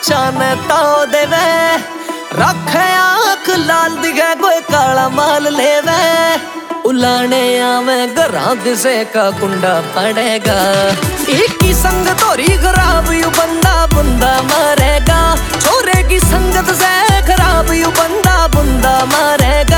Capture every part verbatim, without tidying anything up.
चाने ताओ देवे रखे आँख लाल दिखे कोई काला माल लेवे उलाने आवे घरा दिसे का कुंडा पड़ेगा एक की संग तोरी खराब यू बंदा बुंदा मरेगा छोरे की संगत से खराब यू बंदा बुंदा मरेगा।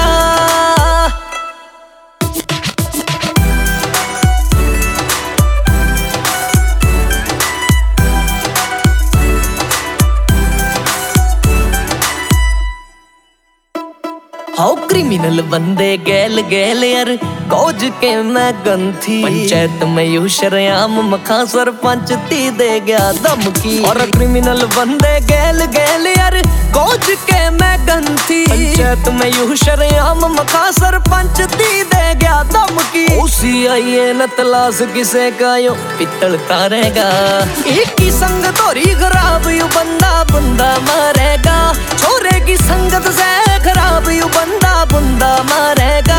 हाउ क्रिमिनल बंदे गैल गैल यार कौज के मैं गंथी पंचायत में यू शरयाम मखा सरपंच ती दे गया धमकी और क्रिमिनल बंदे गैल गैल यार कौज के मैं गंथी पंचायत में यू शरयाम मखा सरपंच ती दे गया धमकी उसी आइए न तलाश किसे का यो पित्तल तारेगा एक की संग तोरी खराब यू बंदा बुंदा मरेगा छोरे की संगत से खराब यू बंदा बुंदा मरेगा।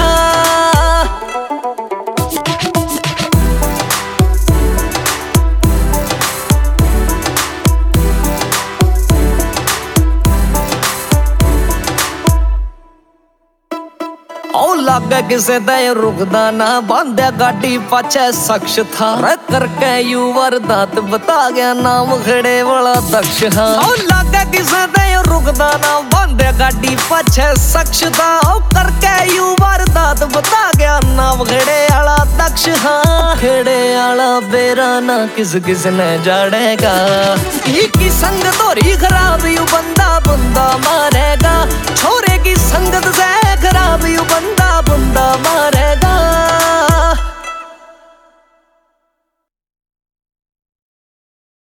ओ लागे किसे दे रुकदा ना बांध्या गाड़ी पाछे शख्स था करके यू वारदात बता गया नाम खड़े वाला दक्ष हाँ। ओ लागे किसे दे रुकदा ना बांध्या गाड़ी पाछे शख्स था करके यू वारदात बता गया नाम खड़े वाला दक्ष हाँ। खड़े वाला बेरा ना किस किस ने जाड़ेगा की संग तोरी खराब यू बंदा